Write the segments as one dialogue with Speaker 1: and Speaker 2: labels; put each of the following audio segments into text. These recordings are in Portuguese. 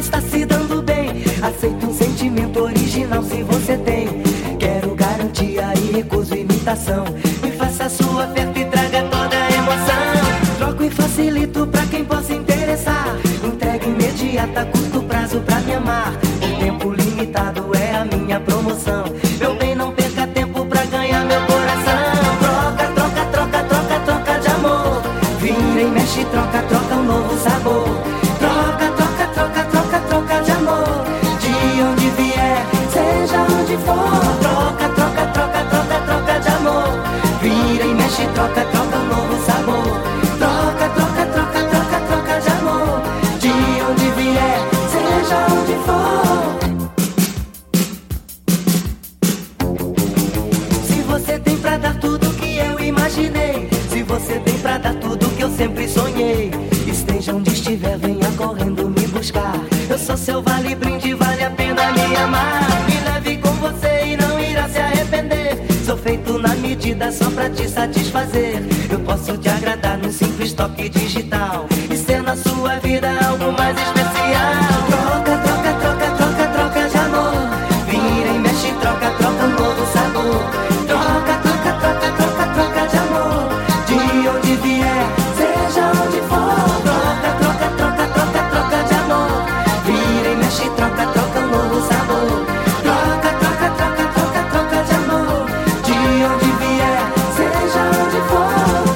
Speaker 1: está se dando bem. Aceito um sentimento original se você tem. Quero garantia e recuso imitação. Me faça sua oferta e traga toda a emoção. Troco e facilito pra quem possa interessar. Entrega imediata, curto prazo pra me amar. O tempo limitado é a minha promoção. Meu bem, não perca tempo pra ganhar meu coração. Troca, troca, troca, troca, troca de amor. Vira e mexe, troca, troca um novo sabor. Troca, troca, troca, troca, troca de amor. De onde vier, seja onde for. Troca, troca, troca, troca, troca de amor. Vira e mexe, troca, troca um novo sabor. Troca, troca, troca, troca, troca de amor. De onde vier, seja onde for. Se você tem pra dar tudo que eu imaginei, se você tem pra dar tudo que eu sempre sonhei, esteja onde estiver, venha correndo me buscar. Eu sou seu vale brinde, vale a pena me amar. Me leve com você e não irá se arrepender. Sou feito na medida só pra te satisfazer. Eu posso te agradar num simples toque digital e ser na sua vida algo mais especial. Troca, troca, troca, troca, troca de amor. Vira e mexe, troca, troca um novo sabor. Troca, troca, troca, troca, troca de amor. De onde vier, seja onde for. Troca, troca, troca, troca, troca de amor. Vira e mexe, troca, troca um novo sabor. Troca, troca, troca, troca, troca de amor. De onde vier, seja onde for.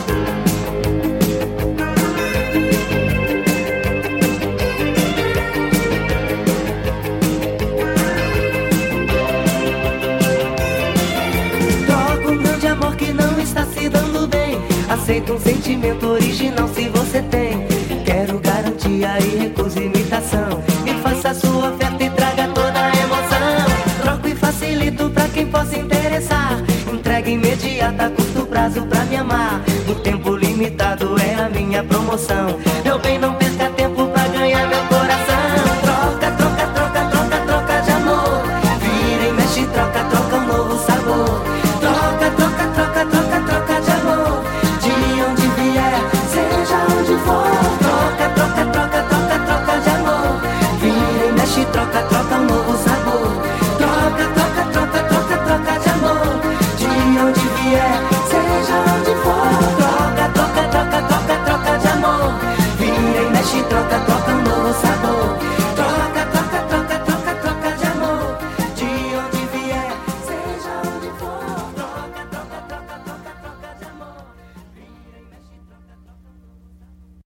Speaker 1: Troca um grande amor que não está se dando bem. Aceito um sentimento original se você tem. Quero garantia e recuso imitação. Me faça sua oferta e traga toda a emoção. Troco e facilito pra quem possa interessar. Entrega imediata, curto prazo pra me amar. O tempo limitado é a minha promoção.